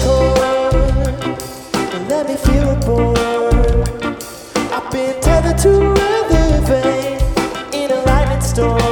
cord. Let me feel born. I've been tethered to a vein in a lightning storm.